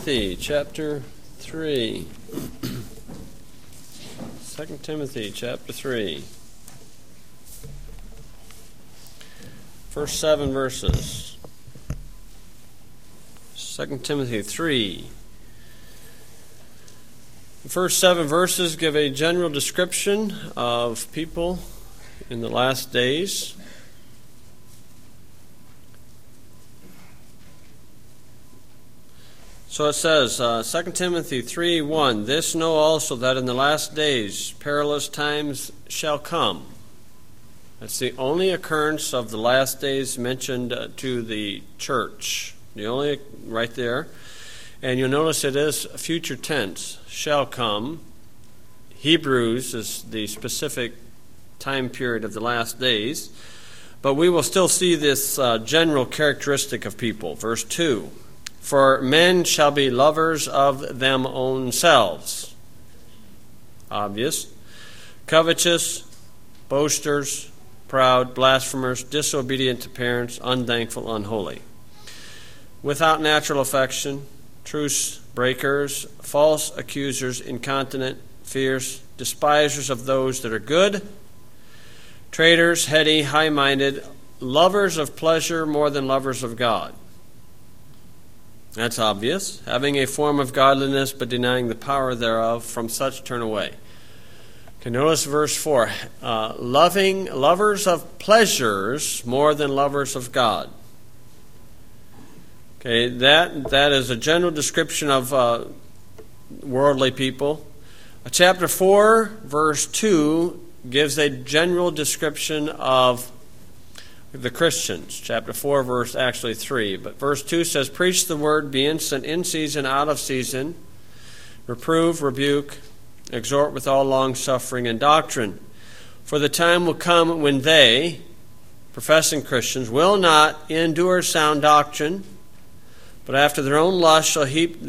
Timothy chapter 3. 2 Timothy chapter 3. First 7 verses. 2 Timothy 3. The first 7 verses give a general description of people in the last days. So it says, 2 Timothy 3:1, "This know also that in the last days perilous times shall come." That's the only occurrence of the last days mentioned to the church. The only, right there. And you'll notice it is future tense, shall come. Hebrews is the specific time period of the last days. But we will still see this general characteristic of people. Verse 2. "For men shall be lovers of them own selves." Obvious. "Covetous, boasters, proud, blasphemers, disobedient to parents, unthankful, unholy. Without natural affection, truce breakers, false accusers, incontinent, fierce, despisers of those that are good, traitors, heady, high-minded, lovers of pleasure more than lovers of God." That's obvious. "Having a form of godliness, but denying the power thereof, from such turn away." Okay, notice verse 4. Lovers of pleasures more than lovers of God. Okay, that is a general description of worldly people. Chapter 4, verse 2 gives a general description of the Christians. Chapter 4, verse 3. But verse 2 says, "Preach the word, be instant, in season, out of season. Reprove, rebuke, exhort with all long-suffering and doctrine. For the time will come when they," professing Christians, "will not endure sound doctrine, but after their own lust shall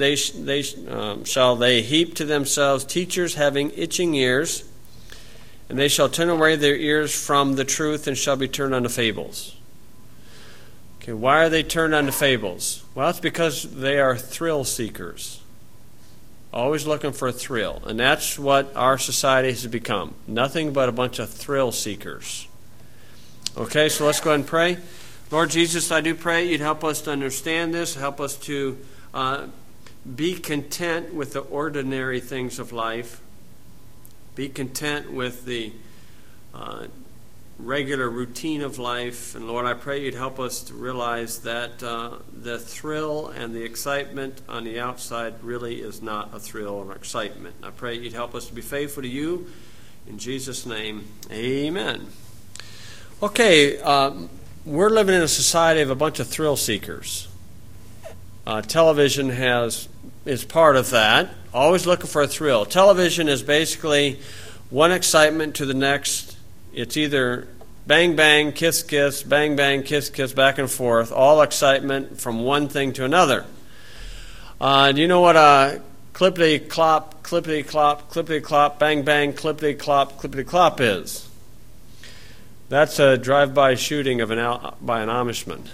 they heap to themselves teachers having itching ears, and they shall turn away their ears from the truth and shall be turned unto fables." Okay, why are they turned unto fables? Well, it's because they are thrill seekers. Always looking for a thrill. And that's what our society has become. Nothing but a bunch of thrill seekers. Okay, so let's go ahead and pray. Lord Jesus, I do pray you'd help us to understand this, help us to be content with the ordinary things of life. Be content with the regular routine of life. And Lord, I pray you'd help us to realize that the thrill and the excitement on the outside really is not a thrill or excitement. I pray you'd help us to be faithful to you. In Jesus' name, amen. Okay, we're living in a society of a bunch of thrill seekers. Television is part of that. Always looking for a thrill. Television is basically one excitement to the next. It's either bang, bang, kiss, kiss, bang, bang, kiss, kiss, back and forth. All excitement from one thing to another. Do you know what a clippity-clop, clippity-clop, clippity-clop, bang, bang, clippity-clop, clippity-clop is? That's a drive-by shooting by an Amishman.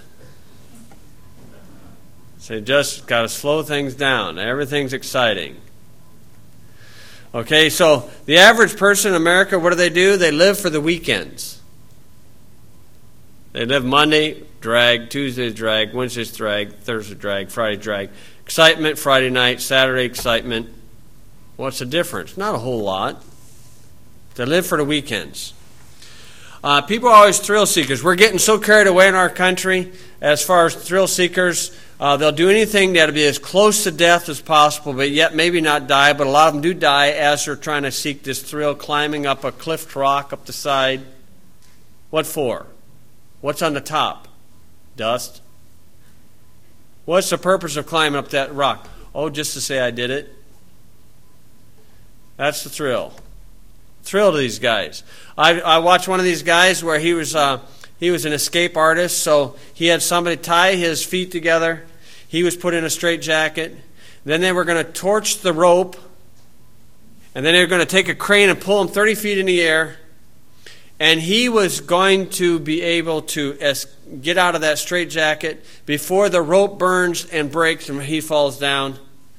So you just got to slow things down. Everything's exciting. Okay, so the average person in America, what do? They live for the weekends. They live Monday, drag, Tuesday, drag, Wednesday's drag, Thursday, drag, Friday, drag. Excitement, Friday night, Saturday, excitement. What's the difference? Not a whole lot. They live for the weekends. People are always thrill seekers. We're getting so carried away in our country as far as thrill seekers. They'll do anything that'll be as close to death as possible, but yet maybe not die. But a lot of them do die as they're trying to seek this thrill, climbing up a cliffed rock up the side. What for? What's on the top? Dust. What's the purpose of climbing up that rock? Oh, just to say I did it. That's the thrill. Thrill to these guys. I watched one of these guys where he was an escape artist, so he had somebody tie his feet together. He was put in a straitjacket. Then they were going to torch the rope, and then they were going to take a crane and pull him 30 feet in the air. And he was going to be able to get out of that straitjacket before the rope burns and breaks and he falls down.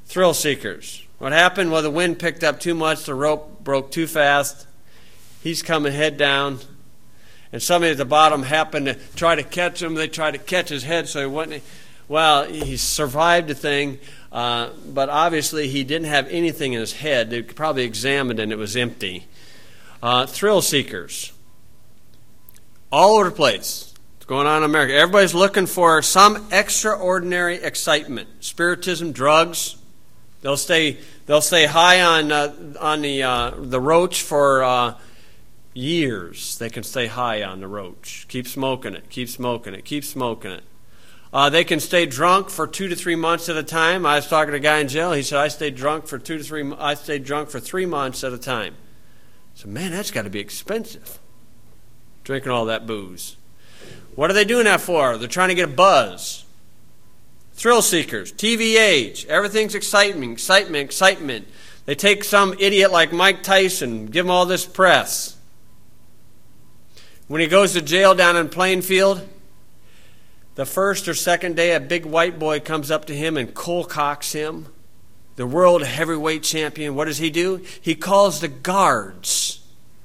Thrill seekers. What happened? Well, the wind picked up too much. The rope broke too fast. He's coming head down. And somebody at the bottom happened to try to catch him. They tried to catch his head so he wouldn't. Well, he survived the thing, but obviously he didn't have anything in his head. They probably examined and it was empty. Thrill seekers. All over the place. It's going on in America. Everybody's looking for some extraordinary excitement. Spiritism, drugs. They'll stay high on the roach for years. They can stay high on the roach. Keep smoking it. Keep smoking it. Keep smoking it. They can stay drunk for 2 to 3 months at a time. I was talking to a guy in jail. He said, I stayed drunk for 3 months at a time. I said, man, that's got to be expensive, drinking all that booze. What are they doing that for? They're trying to get a buzz. Thrill seekers, TV age, everything's excitement. They take some idiot like Mike Tyson, give him all this press. When he goes to jail down in Plainfield, the first or second day, a big white boy comes up to him and cold-cocks him. The world heavyweight champion, what does he do? He calls the guards.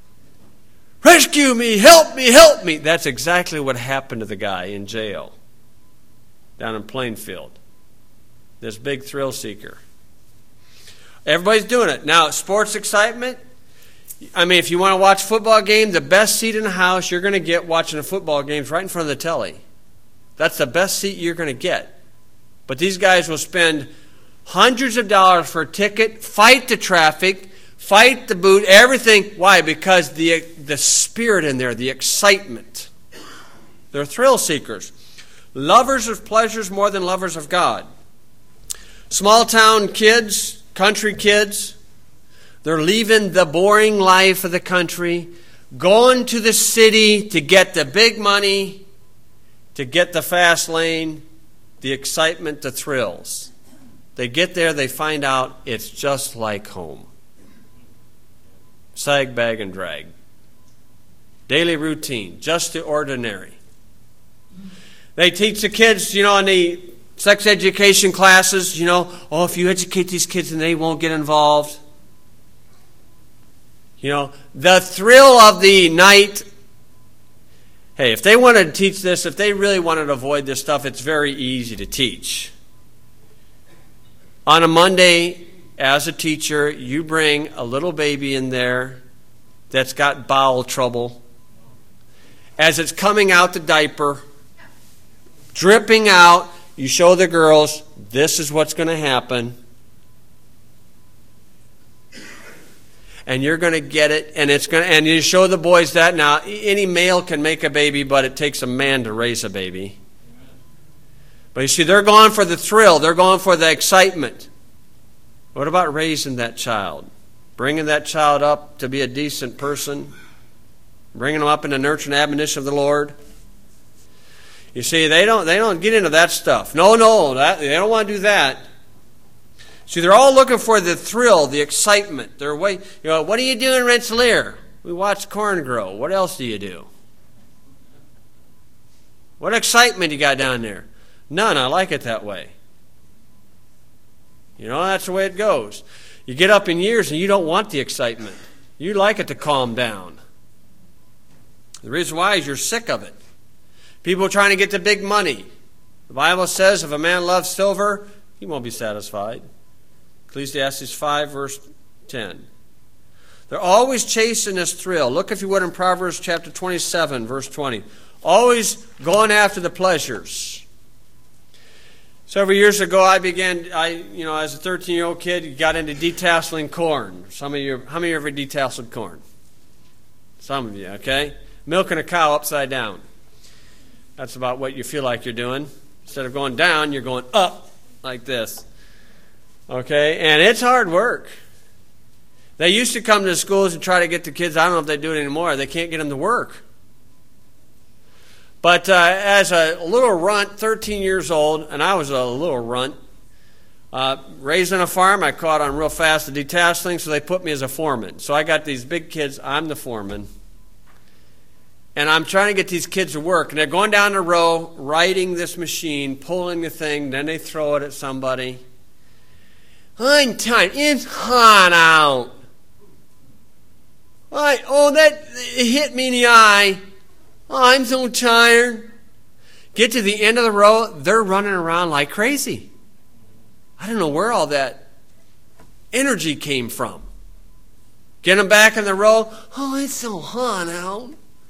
Rescue me, help me, help me. That's exactly what happened to the guy in jail down in Plainfield. This big thrill seeker. Everybody's doing it. Now, sports excitement. I mean, if you want to watch a football game, the best seat in the house you're going to get watching a football game is right in front of the telly. That's the best seat you're going to get. But these guys will spend hundreds of dollars for a ticket, fight the traffic, fight the boot, everything. Why? Because the spirit in there, the excitement. They're thrill seekers. Lovers of pleasures more than lovers of God. Small town kids, country kids, they're leaving the boring life of the country, going to the city to get the big money, to get the fast lane, the excitement, the thrills. They get there, they find out it's just like home. Sag, bag, and drag. Daily routine, just the ordinary. They teach the kids, in the sex education classes, if you educate these kids then they won't get involved. The thrill of the night. Hey, if they wanted to teach this, if they really wanted to avoid this stuff, it's very easy to teach. On a Monday, as a teacher, you bring a little baby in there that's got bowel trouble. As it's coming out the diaper, dripping out, you show the girls, this is what's going to happen. And you're going to get it, and you show the boys that. Now, any male can make a baby, but it takes a man to raise a baby. But you see, they're going for the thrill. They're going for the excitement. What about raising that child? Bringing that child up to be a decent person? Bringing them up in the nurture and admonition of the Lord? You see, they don't get into that stuff. No, they don't want to do that. See, they're all looking for the thrill, the excitement. They're what do you do in Rensselaer? We watch corn grow. What else do you do? What excitement you got down there? None. I like it that way. That's the way it goes. You get up in years and you don't want the excitement. You like it to calm down. The reason why is you're sick of it. People trying to get the big money. The Bible says if a man loves silver, he won't be satisfied. Ecclesiastes 5, verse 10. They're always chasing this thrill. Look, if you would, in Proverbs chapter 27, verse 20. Always going after the pleasures. Several years ago, as a 13-year-old kid, got into detasseling corn. How many of you ever detasseled corn? Some of you, okay? Milking a cow upside down. That's about what you feel like you're doing. Instead of going down, you're going up like this. Okay? And it's hard work. They used to come to the schools and try to get the kids. I don't know if they do it anymore. They can't get them to work. But as a little runt, 13 years old, and I was a little runt, raised on a farm, I caught on real fast the detasseling, so they put me as a foreman. So I got these big kids. I'm the foreman. And I'm trying to get these kids to work. And they're going down the row, riding this machine, pulling the thing, then they throw it at somebody. I'm tired. It's hot out. That hit me in the eye. Oh, I'm so tired. Get to the end of the row, they're running around like crazy. I don't know where all that energy came from. Get them back in the row. Oh, it's so hot out.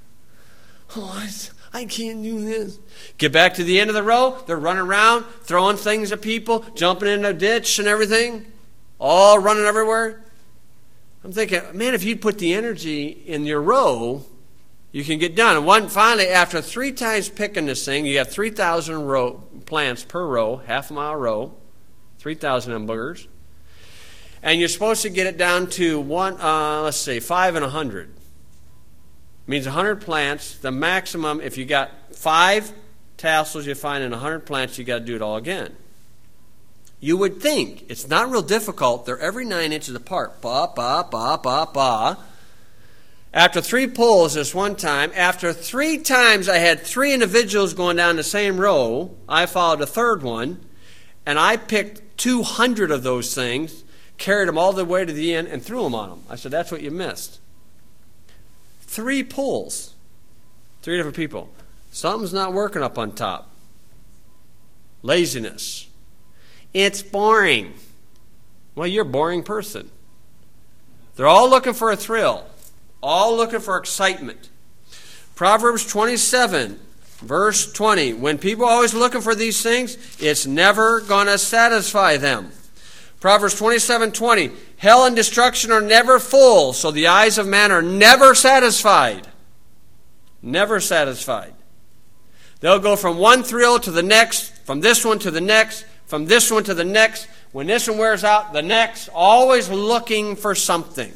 Oh, I can't do this. Get back to the end of the row. They're running around, throwing things at people, jumping in a ditch and everything. All running everywhere. I'm thinking, man, if you'd put the energy in your row, you can get done. Finally, after 3 times picking this thing, you have 3,000 plants per row, half-a-mile row, 3,000 of them boogers. And you're supposed to get it down to 5 and 100. Means 100 plants. The maximum, if you got 5 tassels you find in 100 plants, you got to do it all again. You would think it's not real difficult. They're every 9 inches apart. Ba, ba, ba, ba, ba. After 3 pulls this one time, after 3 times I had 3 individuals going down the same row, I followed a third one, and I picked 200 of those things, carried them all the way to the end, and threw them on them. I said, that's what you missed. 3 pulls. 3 different people. Something's not working up on top. Laziness. It's boring. Well, you're a boring person. They're all looking for a thrill. All looking for excitement. Proverbs 27, verse 20. When people are always looking for these things, it's never going to satisfy them. Proverbs 27:20. Hell and destruction are never full, so the eyes of man are never satisfied. Never satisfied. They'll go from one thrill to the next, from this one to the next, from this one to the next. When this one wears out, the next. Always looking for something.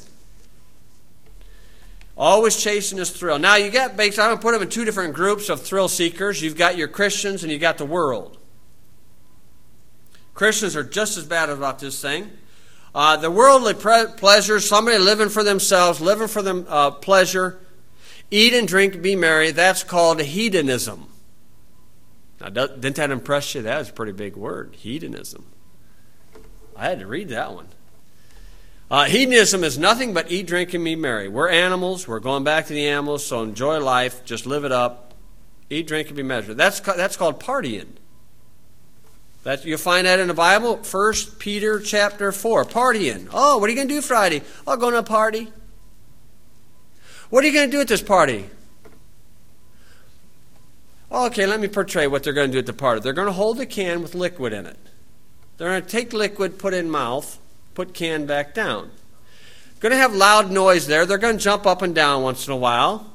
Always chasing this thrill. Now, I'm going to put them in 2 different groups of thrill seekers. You've got your Christians and you've got the world. Christians are just as bad about this thing. The worldly pleasure, somebody living for themselves, living for them pleasure, eat and drink, be merry, that's called hedonism. Now, didn't that impress you? That was a pretty big word, hedonism. I had to read that one. Hedonism is nothing but eat, drink, and be merry. We're animals. We're going back to the animals, so enjoy life. Just live it up. Eat, drink, and be merry. That's called partying. You'll find that in the Bible, 1 Peter chapter 4. Partying. Oh, what are you going to do Friday? Oh, going to a party. What are you going to do at this party? Oh, okay, let me portray what they're going to do at the party. They're going to hold a can with liquid in it. They're going to take liquid, put it in mouth, put can back down. Going to have loud noise there. They're going to jump up and down once in a while.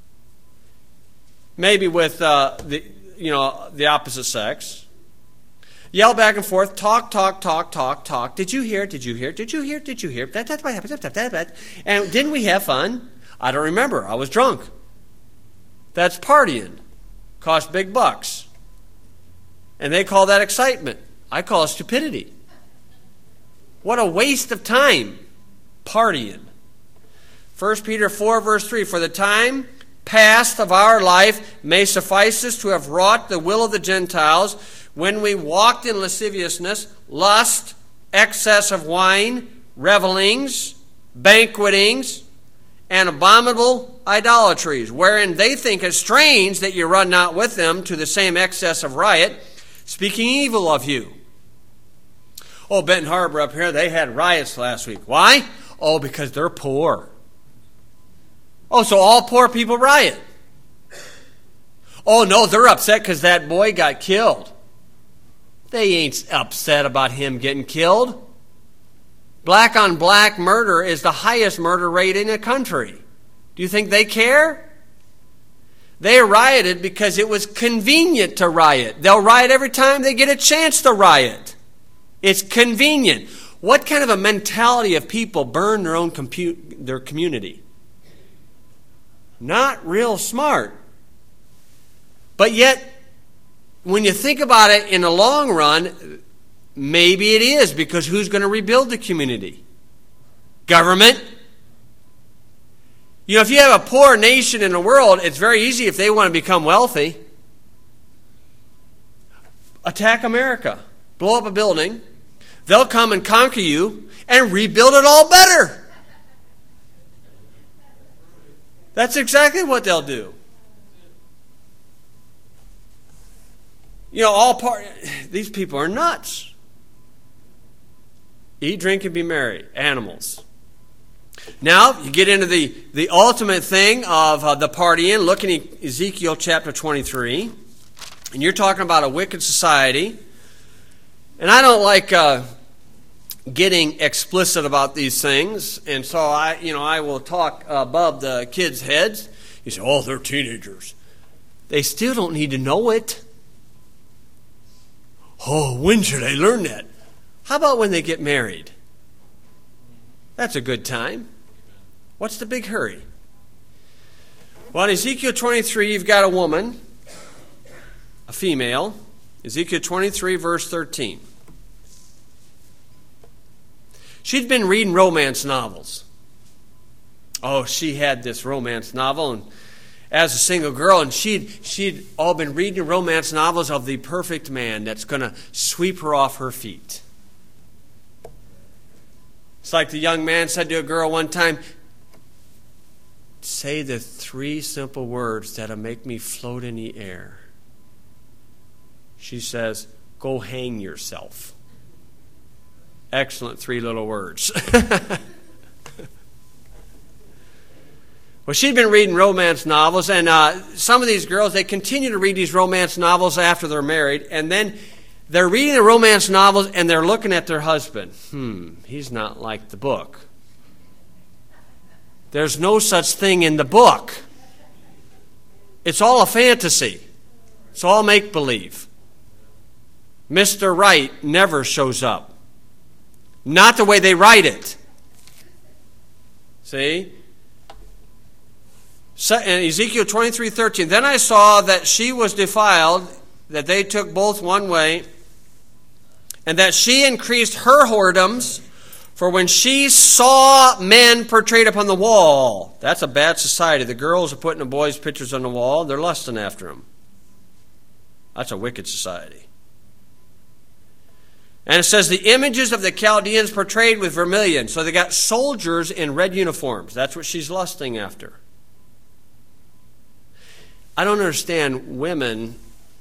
Maybe with the opposite sex. Yell back and forth. Talk. Did you hear? Did you hear? Did you hear? Did you hear? That's what happened. And didn't we have fun? I don't remember. I was drunk. That's partying. Cost big bucks. And they call that excitement. I call it stupidity. What a waste of time. Partying. 1 Peter 4, verse 3. For the time past of our life may suffice us to have wrought the will of the Gentiles, when we walked in lasciviousness, lust, excess of wine, revelings, banquetings, and abominable idolatries, wherein they think it strange that you run not with them to the same excess of riot, speaking evil of you. Oh, Benton Harbor up here, they had riots last week. Why? Oh, because they're poor. Oh, so all poor people riot. Oh, no, they're upset because that boy got killed. They ain't upset about him getting killed. Black on black murder is the highest murder rate in the country. Do you think they care? They rioted because it was convenient to riot. They'll riot every time they get a chance to riot. It's convenient. What kind of a mentality of people burn their own their community? Not real smart. But yet, when you think about it in the long run, maybe it is, because who's going to rebuild the community? Government? You know, if you have a poor nation in the world, it's very easy if they want to become wealthy. Attack America. Blow up a building. they'll come and conquer you and rebuild it all better. That's exactly what they'll do. You know, these people are nuts. Eat, drink, and be merry. Animals. Now, you get into the ultimate thing of the partying. Look in Ezekiel chapter 23. And you're talking about a wicked society. And I don't like getting explicit about these things. And so I will talk above the kids' heads. You say, oh, they're teenagers. They still don't need to know it. Oh, when should I learn that? How about when they get married? That's a good time. What's the big hurry? Well, in Ezekiel 23, you've got a woman, a female. Ezekiel 23, verse 13. She'd been reading romance novels. Oh, she had this romance novel, and as a single girl, and she'd all been reading romance novels of the perfect man that's going to sweep her off her feet. It's like the young man said to a girl one time, say the 3 simple words that'll make me float in the air. She says, go hang yourself. Excellent 3 little words. Well, she'd been reading romance novels, and some of these girls, they continue to read these romance novels after they're married, and then they're reading the romance novels and they're looking at their husband. He's not like the book. There's no such thing in the book. It's all a fantasy. It's all make-believe. Mr. Right never shows up. Not the way they write it. See? In Ezekiel 23:13, then I saw that she was defiled, that they took both one way, and that she increased her whoredoms, for when she saw men portrayed upon the wall. That's a bad society. The girls are putting the boys' pictures on the wall. They're lusting after them. That's a wicked society. And it says the images of the Chaldeans portrayed with vermilion. So they got soldiers in red uniforms. That's what she's lusting after. I don't understand women,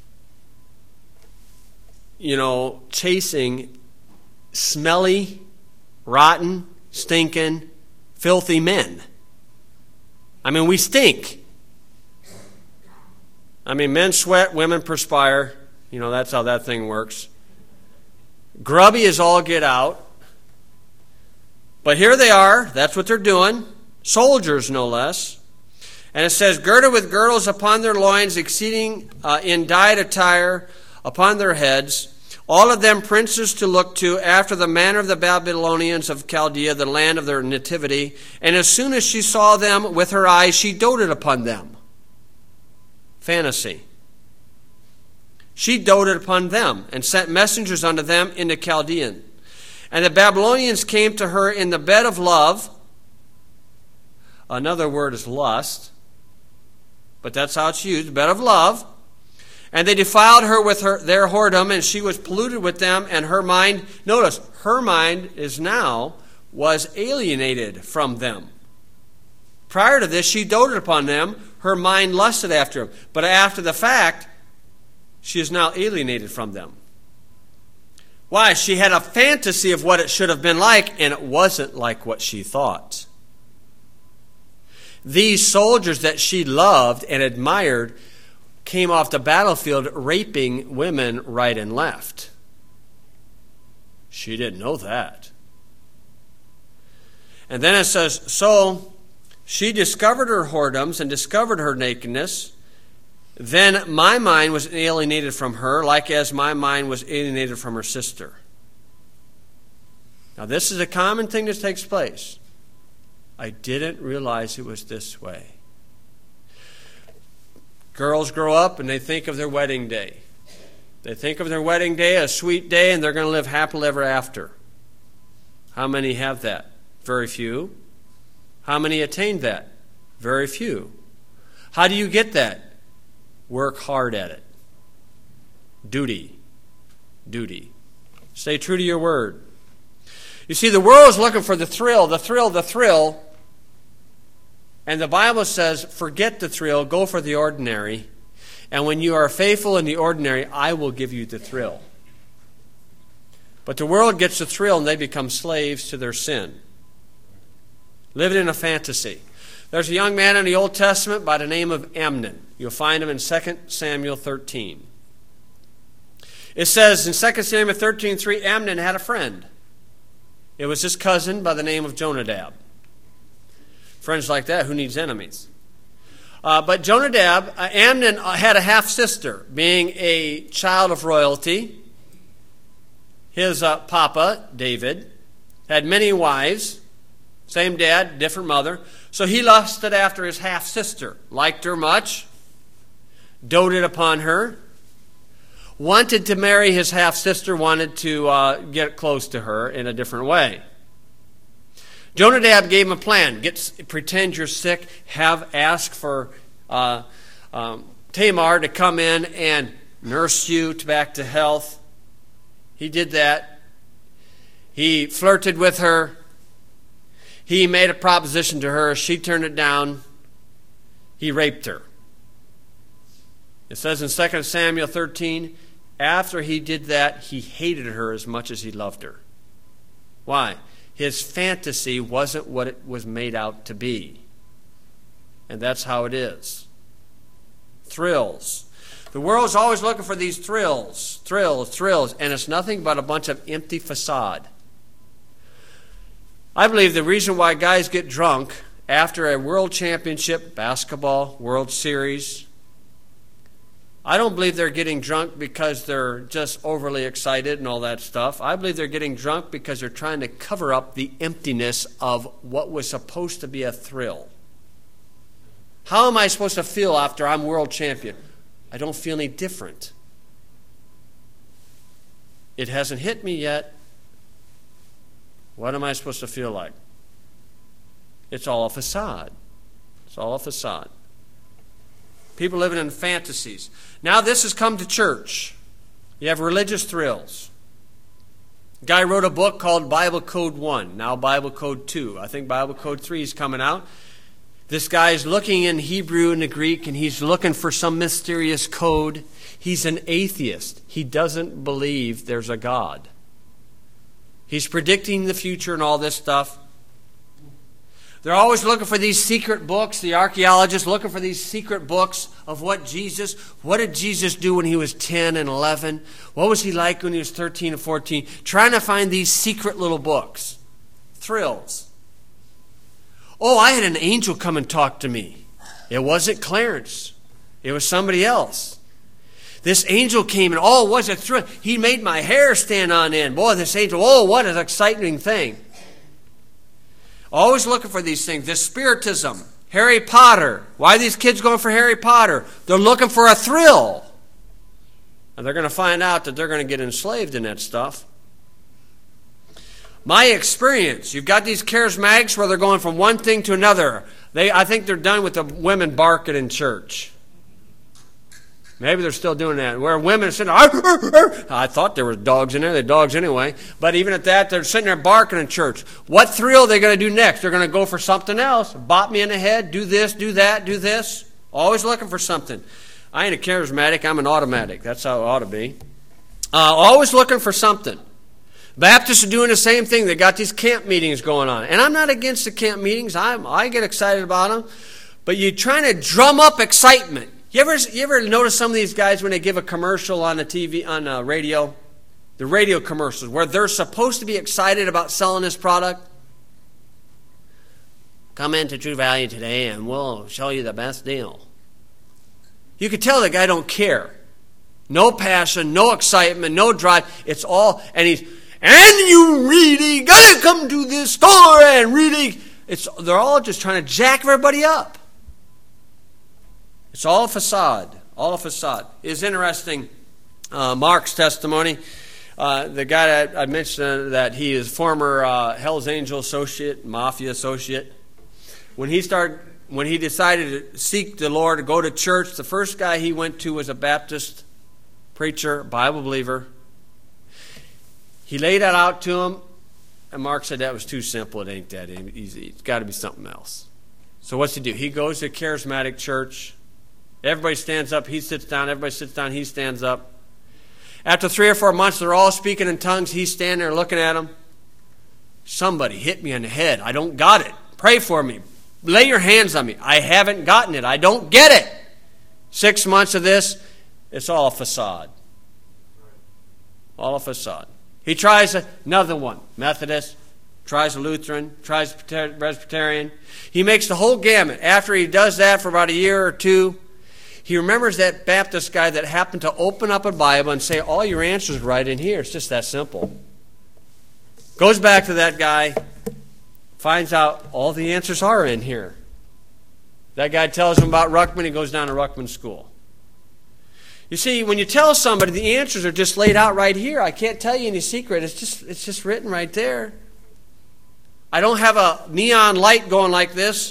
chasing smelly, rotten, stinking, filthy men. I mean, we stink. I mean, men sweat, women perspire. That's how that thing works. Grubby as all get out. But here they are. That's what they're doing. Soldiers, no less. And it says, girded with girdles upon their loins, exceeding in dyed attire upon their heads, all of them princes to look to, after the manner of the Babylonians of Chaldea, the land of their nativity. And as soon as she saw them with her eyes, she doted upon them. Fantasy. She doted upon them, and sent messengers unto them into Chaldean. And the Babylonians came to her in the bed of love. Another word is lust. But that's how it's used, bed of love. And they defiled her with their whoredom, and she was polluted with them, and her mind, notice, her mind was alienated from them. Prior to this, she doted upon them. Her mind lusted after them. But after the fact, she is now alienated from them. Why? She had a fantasy of what it should have been like, and it wasn't like what she thought. These soldiers that she loved and admired came off the battlefield raping women right and left. She didn't know that. And then it says, so she discovered her whoredoms and discovered her nakedness. Then my mind was alienated from her, like as my mind was alienated from her sister. Now this is a common thing that takes place. I didn't realize it was this way. Girls grow up and they think of their wedding day. They think of their wedding day, a sweet day, and they're going to live happily ever after. How many have that? Very few. How many attain that? Very few. How do you get that? Work hard at it. Duty. Stay true to your word. You see, the world is looking for the thrill, the thrill, the thrill. And the Bible says, forget the thrill, go for the ordinary. And when you are faithful in the ordinary, I will give you the thrill. But the world gets the thrill and they become slaves to their sin. Living in a fantasy. There's a young man in the Old Testament by the name of Amnon. You'll find him in 2 Samuel 13. It says in 2 Samuel 13:3, Amnon had a friend. It was his cousin by the name of Jonadab. Friends like that, who needs enemies? But Jonadab, Amnon had a half-sister, being a child of royalty. His papa, David, had many wives. Same dad, different mother. So he lusted after his half-sister, liked her much, doted upon her, wanted to marry his half-sister, wanted to get close to her in a different way. Jonadab gave him a plan. Pretend you're sick, ask for Tamar to come in and nurse you back to health. He did that. He flirted with her. He made a proposition to her. She turned it down. He raped her. It says in 2 Samuel 13, after he did that, he hated her as much as he loved her. Why? His fantasy wasn't what it was made out to be. And that's how it is. Thrills. The world's always looking for these thrills, and it's nothing but a bunch of empty facade. I believe the reason why guys get drunk after a world championship, basketball, World Series, I don't believe they're getting drunk because they're just overly excited and all that stuff. I believe they're getting drunk because they're trying to cover up the emptiness of what was supposed to be a thrill. How am I supposed to feel after I'm world champion? I don't feel any different. It hasn't hit me yet. What am I supposed to feel like? It's all a facade. It's all a facade. People living in fantasies. Now this has come to church. You have religious thrills. A guy wrote a book called Bible Code 1, now Bible Code 2. I think Bible Code 3 is coming out. This guy is looking in Hebrew and the Greek, and he's looking for some mysterious code. He's an atheist. He doesn't believe there's a God. He's predicting the future and all this stuff. They're always looking for these secret books, the archaeologists looking for these secret books of what did Jesus do when he was 10 and 11? What was he like when he was 13 and 14? Trying to find these secret little books. Thrills. Oh, I had an angel come and talk to me. It wasn't Clarence. It was somebody else. This angel came and, oh, what a thrill. He made my hair stand on end. Boy, this angel, oh, what an exciting thing. Always looking for these things. This spiritism. Harry Potter. Why are these kids going for Harry Potter? They're looking for a thrill. And they're going to find out that they're going to get enslaved in that stuff. My experience, you've got these charismatics where they're going from one thing to another. I think they're done with the women barking in church. Maybe they're still doing that. Where women are sitting, I thought there were dogs in there. They're dogs anyway. But even at that, they're sitting there barking in church. What thrill are they going to do next? They're going to go for something else. Bop me in the head, do this, do that, do this. Always looking for something. I ain't a charismatic, I'm an automatic. That's how it ought to be. Always looking for something. Baptists are doing the same thing. They got these camp meetings going on. And I'm not against the camp meetings. I get excited about them. But you're trying to drum up excitement. You ever notice some of these guys when they give a commercial on the TV, on the radio? The radio commercials where they're supposed to be excited about selling this product. Come into True Value today and we'll show you the best deal. You can tell the guy don't care. No passion, no excitement, no drive. It's all, and you really gotta come to this store and really, they're all just trying to jack everybody up. It's all a facade. All a facade. It's interesting, Mark's testimony. The guy that I mentioned that he is former Hell's Angel associate, mafia associate. When he decided to seek the Lord, to go to church, the first guy he went to was a Baptist preacher, Bible believer. He laid that out to him. And Mark said that was too simple. It ain't that easy. It's got to be something else. So what's he do? He goes to a charismatic church. Everybody stands up. He sits down. Everybody sits down. He stands up. After 3 or 4 months, they're all speaking in tongues. He's standing there looking at them. Somebody hit me on the head. I don't got it. Pray for me. Lay your hands on me. I haven't gotten it. I don't get it. 6 months of this, it's all a facade. All a facade. He tries another one, Methodist, tries a Lutheran, tries Presbyterian. He makes the whole gamut. After he does that for about a year or two, he remembers that Baptist guy that happened to open up a Bible and say, all your answers right in here. It's just that simple. Goes back to that guy, finds out all the answers are in here. That guy tells him about Ruckman. He goes down to Ruckman School. You see, when you tell somebody the answers are just laid out right here, I can't tell you any secret. It's just written right there. I don't have a neon light going like this,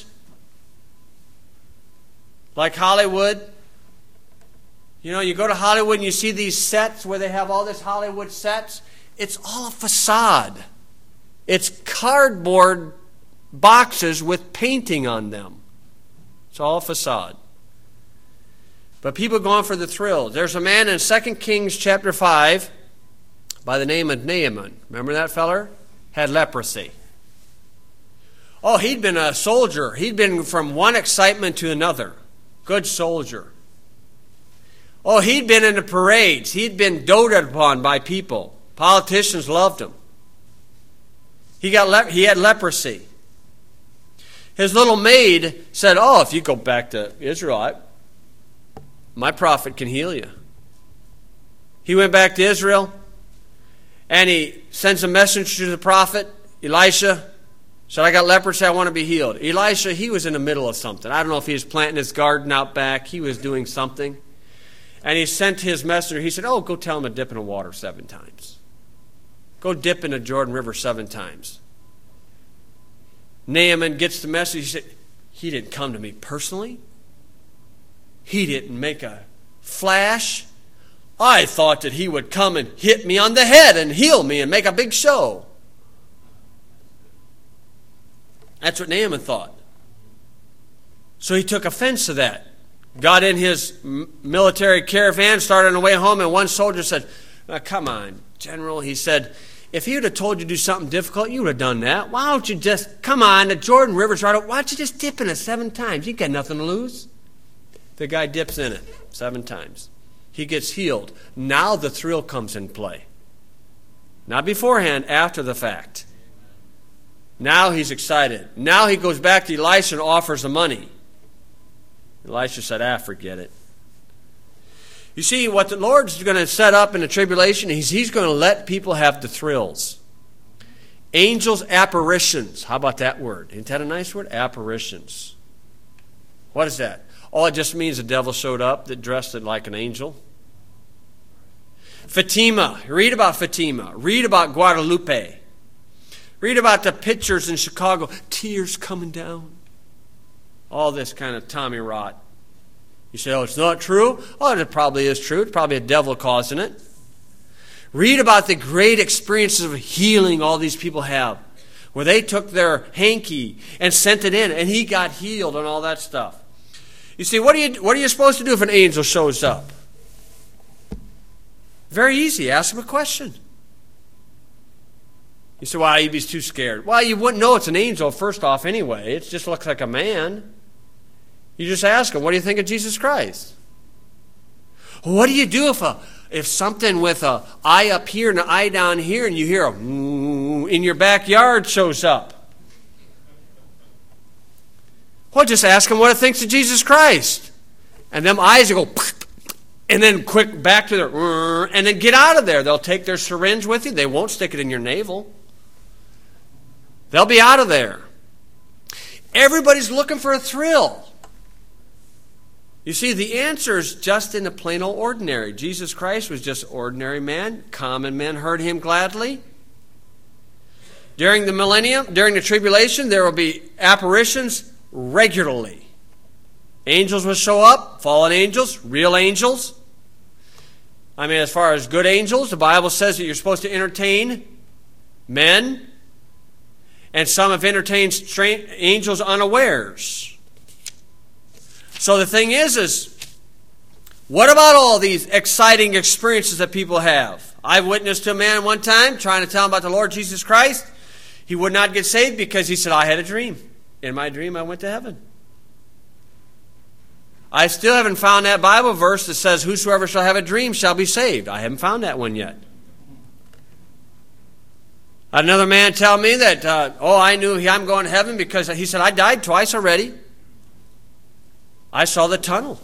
like Hollywood. You know, you go to Hollywood and you see these sets where they have all this Hollywood sets. It's all a facade. It's cardboard boxes with painting on them. It's all a facade. But people going for the thrills. There's a man in 2 Kings chapter 5 by the name of Naaman. Remember that feller? Had leprosy. Oh, he'd been a soldier. He'd been from one excitement to another. Good soldier. Oh, he'd been in the parades. He'd been doted upon by people. Politicians loved him. He had leprosy. His little maid said, oh, if you go back to Israel, my prophet can heal you. He went back to Israel, and he sends a messenger to the prophet, Elisha. Said, I got leprosy, I want to be healed. Elisha, he was in the middle of something. I don't know if he was planting his garden out back. He was doing something. And he sent his messenger. He said, oh, go tell him to dip in the water 7 times. Go dip in the Jordan River 7 times. Naaman gets the message. He said, he didn't come to me personally. He didn't make a flash. I thought that he would come and hit me on the head and heal me and make a big show. That's what Naaman thought. So he took offense to that. Got in his military caravan, started on the way home, and one soldier said, now, come on, General. He said, if he would have told you to do something difficult, you would have done that. Why don't you just, come on, the Jordan River's right up. Why don't you just dip in it 7 times? You got nothing to lose. The guy dips in it 7 times. He gets healed. Now the thrill comes in play. Not beforehand, after the fact. Now he's excited. Now he goes back to Elisha and offers the money. Elisha said, forget it. You see, what the Lord's going to set up in the tribulation is he's going to let people have the thrills. Angels' apparitions. How about that word? Isn't that a nice word? Apparitions. What is that? Oh, it just means the devil showed up that dressed it like an angel. Fatima. Read about Fatima. Read about Guadalupe. Read about the pictures in Chicago. Tears coming down. All this kind of Tommy rot. You say, oh, it's not true? Oh, it probably is true. It's probably a devil causing it. Read about the great experiences of healing all these people have, where they took their hanky and sent it in, and he got healed and all that stuff. You see, what are you supposed to do if an angel shows up? Very easy. Ask him a question. You say, well, he'd be too scared. Well, you wouldn't know it's an angel first off anyway. It just looks like a man. You just ask him, what do you think of Jesus Christ? What do you do if something with an eye up here and an eye down here and you hear a in your backyard shows up? Well, just ask him what it thinks of Jesus Christ. And them eyes will go, and then quick back to their, and then get out of there. They'll take their syringe with you. They won't stick it in your navel. They'll be out of there. Everybody's looking for a thrill. You see, the answer is just in the plain old ordinary. Jesus Christ was just ordinary man. Common men heard him gladly. During the millennium, during the tribulation, there will be apparitions regularly. Angels will show up, fallen angels, real angels. I mean, as far as good angels, the Bible says that you're supposed to entertain men And some have entertained angels unawares. So the thing is, what about all these exciting experiences that people have? I witnessed to a man one time trying to tell him about the Lord Jesus Christ. He would not get saved because he said, I had a dream. In my dream, I went to heaven. I still haven't found that Bible verse that says, whosoever shall have a dream shall be saved. I haven't found that one yet. Another man tell me that, I knew I'm going to heaven because he said, I died twice already. I saw the tunnel.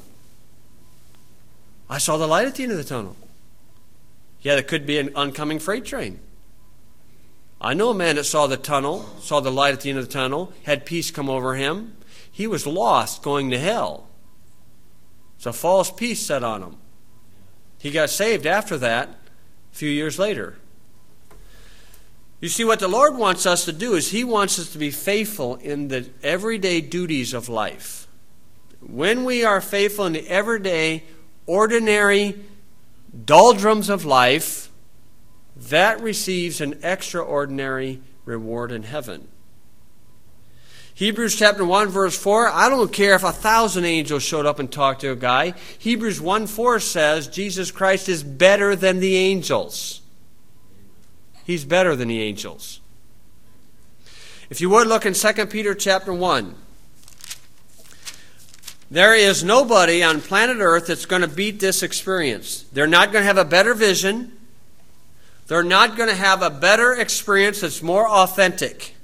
I saw the light at the end of the tunnel. Yeah, there could be an oncoming freight train. I know a man that saw the tunnel, saw the light at the end of the tunnel, had peace come over him. He was lost going to hell. It's a false peace set on him. He got saved after that, a few years later. You see, what the Lord wants us to do is He wants us to be faithful in the everyday duties of life. When we are faithful in the everyday, ordinary doldrums of life, that receives an extraordinary reward in heaven. Hebrews chapter 1 verse 4, I don't care if 1,000 angels showed up and talked to a guy. Hebrews 1:4 says Jesus Christ is better than the angels. He's better than the angels. If you would look in 2 Peter chapter 1. There is nobody on planet Earth that's going to beat this experience. They're not going to have a better vision. They're not going to have a better experience that's more authentic.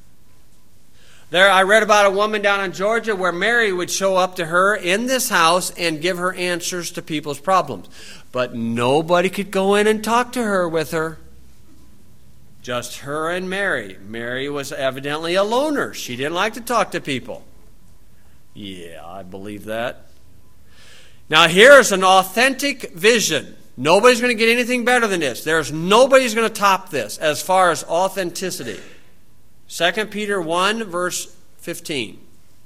I read about a woman down in Georgia where Mary would show up to her in this house and give her answers to people's problems. But nobody could go in and talk to her with her. Just her and Mary. Mary was evidently a loner. She didn't like to talk to people. Yeah, I believe that. Now here's an authentic vision. Nobody's going to get anything better than this. Nobody's going to top this as far as authenticity. 2 Peter 1 verse 15.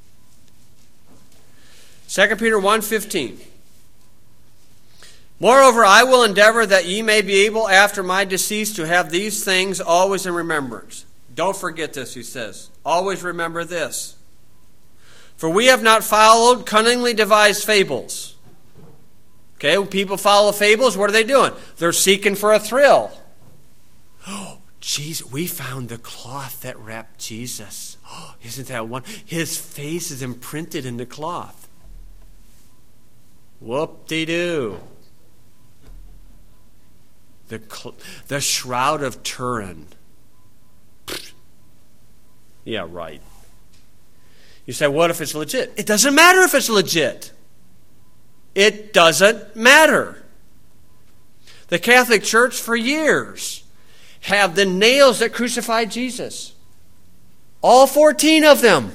2 Peter 1:15. Moreover, I will endeavor that ye may be able after my decease to have these things always in remembrance. Don't forget this, he says. Always remember this. For we have not followed cunningly devised fables. Okay, when people follow fables, what are they doing? They're seeking for a thrill. Oh, Jesus, we found the cloth that wrapped Jesus. Oh, isn't that one? His face is imprinted in the cloth. Whoop-de-doo. The Shroud of Turin. Yeah, right. You say, what if it's legit? It doesn't matter if it's legit. It doesn't matter. The Catholic Church for years have the nails that crucified Jesus. All 14 of them.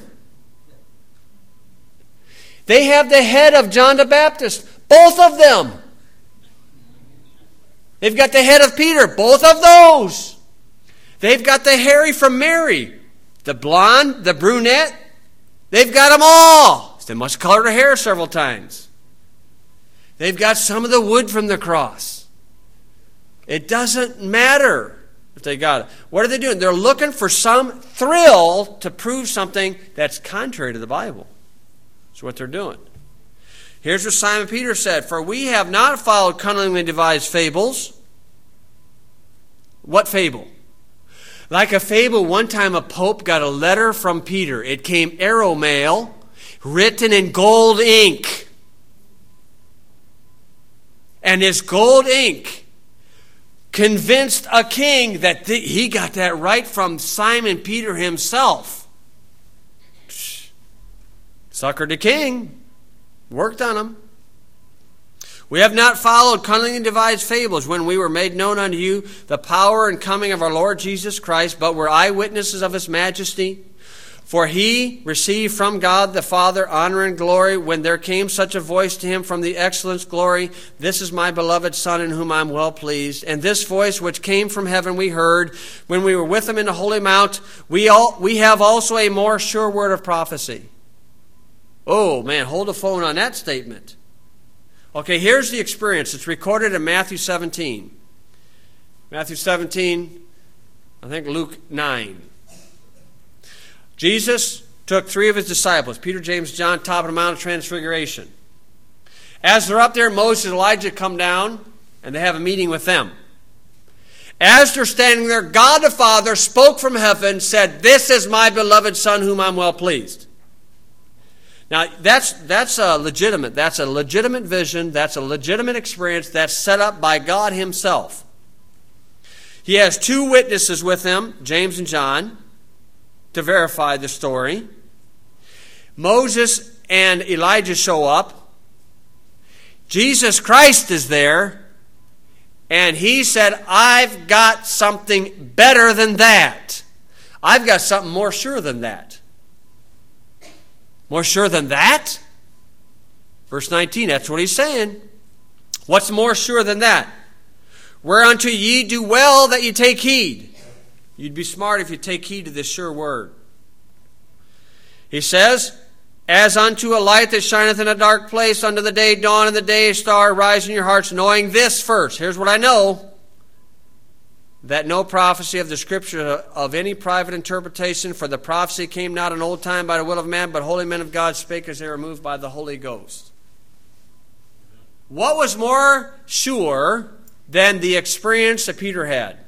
They have the head of John the Baptist. Both of them. They've got the head of Peter. Both of those. They've got the Harry from Mary. The blonde, the brunette. They've got them all. They must color their hair several times. They've got some of the wood from the cross. It doesn't matter if they got it. What are they doing? They're looking for some thrill to prove something that's contrary to the Bible. That's what they're doing. Here's what Simon Peter said. For we have not followed cunningly devised fables. What fable? Like a fable, one time a pope got a letter from Peter. It came arrow mail, written in gold ink. And this gold ink convinced a king that he got that right from Simon Peter himself. Suckered the king. Worked on him. We have not followed cunningly devised fables when we were made known unto you the power and coming of our Lord Jesus Christ, but were eyewitnesses of His majesty. For He received from God the Father honor and glory when there came such a voice to Him from the excellence glory, This is my beloved Son in whom I am well pleased. And this voice which came from heaven we heard when we were with Him in the holy mount. We have also a more sure word of prophecy. Oh, man, hold the phone on that statement. Okay, here's the experience. It's recorded in Matthew 17. Matthew 17, I think Luke 9. Jesus took 3 of his disciples, Peter, James, John, top of the Mount of Transfiguration. As they're up there, Moses and Elijah come down, and they have a meeting with them. As they're standing there, God the Father spoke from heaven, said, "This is my beloved Son, whom I'm well pleased." Now, that's a legitimate vision, that's a legitimate experience that's set up by God himself. He has 2 witnesses with him, James and John, to verify the story. Moses and Elijah show up. Jesus Christ is there. And he said, "I've got something better than that. I've got something more sure than that." More sure than that? Verse 19, that's what he's saying. What's more sure than that? "Whereunto ye do well that ye take heed." You'd be smart if you take heed to this sure word. He says, "As unto a light that shineth in a dark place, unto the day dawn and the day star rise in your hearts, knowing this first." Here's what I know. "That no prophecy of the Scripture of any private interpretation, for the prophecy came not in old time by the will of man, but holy men of God spake as they were moved by the Holy Ghost." What was more sure than the experience that Peter had?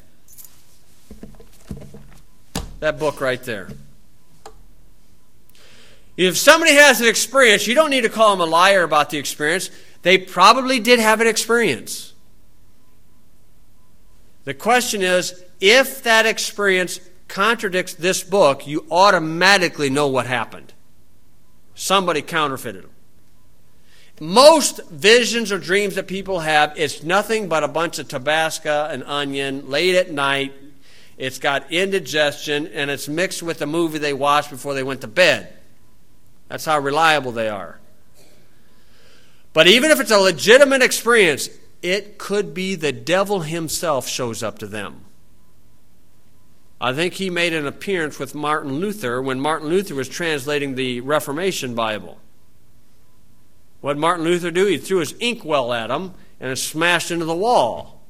That book right there. If somebody has an experience, you don't need to call them a liar about the experience. They probably did have an experience. The question is, if that experience contradicts this book, you automatically know what happened. Somebody counterfeited them. Most visions or dreams that people have, it's nothing but a bunch of Tabasco and onion late at night. It's got indigestion, and it's mixed with the movie they watched before they went to bed. That's how reliable they are. But even if it's a legitimate experience, it could be the devil himself shows up to them. I think he made an appearance with Martin Luther when Martin Luther was translating the Reformation Bible. What did Martin Luther do? He threw his inkwell at him, and it smashed into the wall.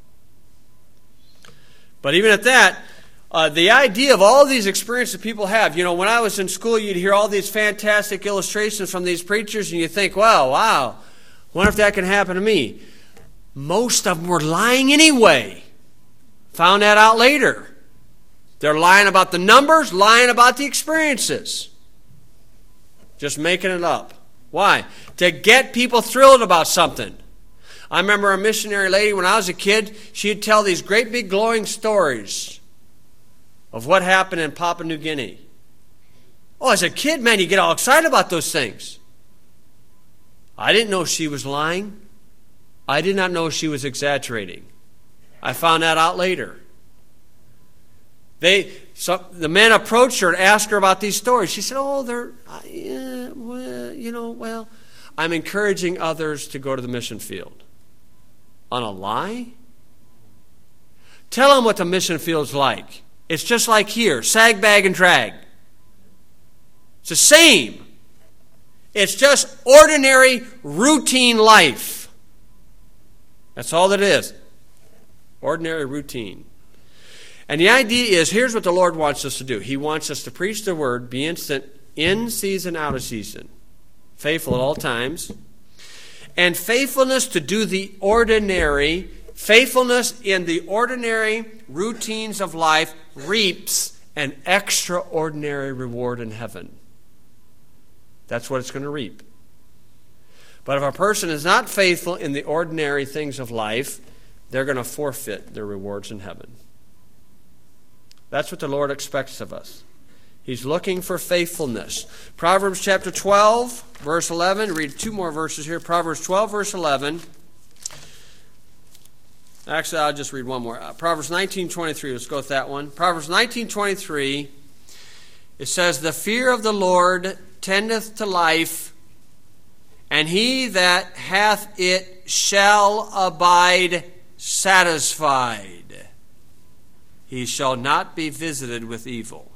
But even at that, the idea of all these experiences people have, when I was in school, you'd hear all these fantastic illustrations from these preachers, and you think, wow, wonder if that can happen to me. Most of them were lying anyway. Found that out later. They're lying about the numbers, lying about the experiences. Just making it up. Why? To get people thrilled about something. I remember a missionary lady when I was a kid, she'd tell these great big glowing stories of what happened in Papua New Guinea. Oh, as a kid, man, you get all excited about those things. I didn't know she was lying. I did not know she was exaggerating. I found that out later. The men approached her and asked her about these stories. She said, I'm encouraging others to go to the mission field. On a lie? Tell them what the mission field's like. It's just like here, sag, bag, and drag. It's the same. It's just ordinary, routine life. That's all that it is. Ordinary routine. And the idea is, here's what the Lord wants us to do. He wants us to preach the word, be instant, in season, out of season. Faithful at all times. And faithfulness to do the ordinary, faithfulness in the ordinary routines of life reaps an extraordinary reward in heaven. That's what it's going to reap. But if a person is not faithful in the ordinary things of life, they're going to forfeit their rewards in heaven. That's what the Lord expects of us. He's looking for faithfulness. Proverbs chapter 12, verse 11. Read 2 more verses here. Proverbs 12, verse 11. Actually, I'll just read one more. Proverbs 19:23. Let's go with that one. Proverbs 19:23. It says, "The fear of the Lord tendeth to life, and he that hath it shall abide satisfied. He shall not be visited with evil."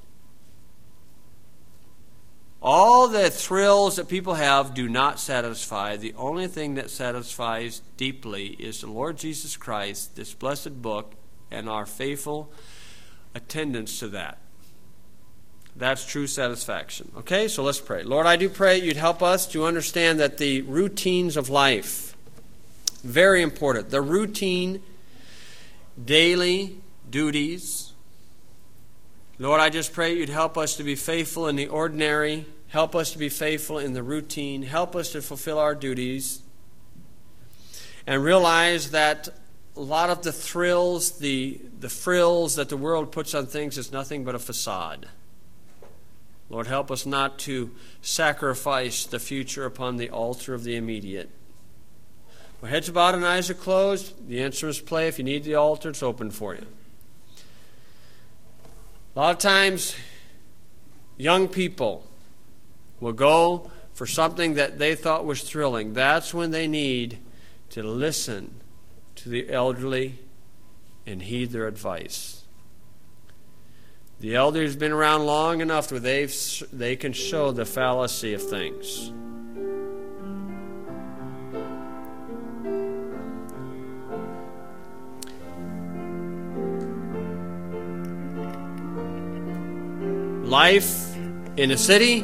All the thrills that people have do not satisfy. The only thing that satisfies deeply is the Lord Jesus Christ, this blessed book, and our faithful attendance to that. That's true satisfaction. Okay, so let's pray. Lord, I do pray you'd help us to understand that the routines of life, very important. The routine, daily duties. Lord, I just pray you'd help us to be faithful in the ordinary. Help us to be faithful in the routine. Help us to fulfill our duties. And realize that a lot of the thrills, the frills that the world puts on things is nothing but a facade. Lord, help us not to sacrifice the future upon the altar of the immediate. Our heads are bowed and eyes are closed. The instruments play. If you need the altar, it's open for you. A lot of times, young people will go for something that they thought was thrilling. That's when they need to listen to the elderly and heed their advice. The elder's been around long enough where they can show the fallacy of things. Life in a city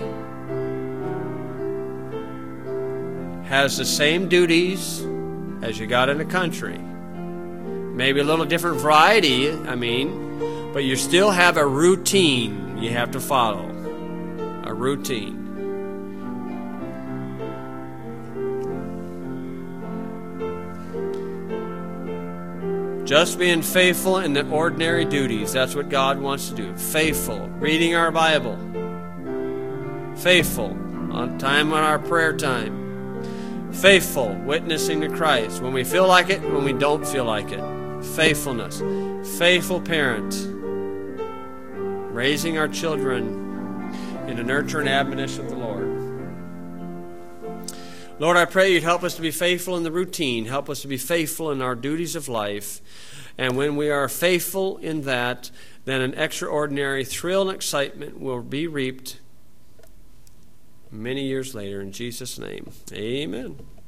has the same duties as you got in the country. Maybe a little different variety, but you still have a routine you have to follow. A routine. Just being faithful in the ordinary duties. That's what God wants to do. Faithful. Reading our Bible. Faithful. On time on our prayer time. Faithful. Witnessing to Christ. When we feel like it, when we don't feel like it. Faithfulness. Faithful parent. Raising our children in the nurture and admonition of the Lord. Lord, I pray you'd help us to be faithful in the routine. Help us to be faithful in our duties of life. And when we are faithful in that, then an extraordinary thrill and excitement will be reaped many years later. In Jesus' name, amen.